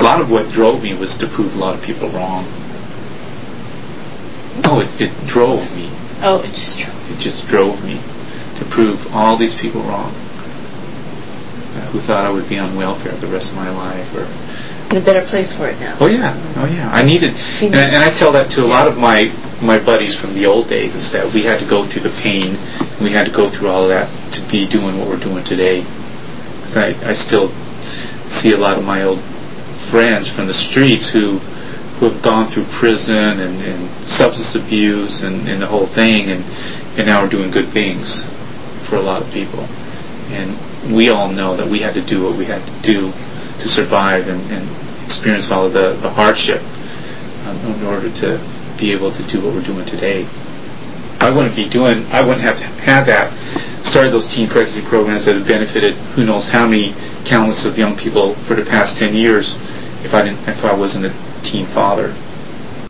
lot of what drove me was to prove a lot of people wrong. Oh, it drove me. Oh, it just drove. It just drove me to prove all these people wrong, who thought I would be on welfare the rest of my life, or in a better place for it now. Oh yeah. I needed, and I tell that to a lot of my buddies from the old days, is that we had to go through the pain, and we had to go through all of that to be doing what we're doing today. Because I still see a lot of my old friends from the streets who have gone through prison and substance abuse and the whole thing, and now are doing good things for a lot of people. And we all know that we had to do what we had to do to survive and experience all of the hardship in order to be able to do what we're doing today. I wouldn't have had that, started those teen pregnancy programs that have benefited who knows how many countless of young people for the past 10 years if I wasn't a teen father.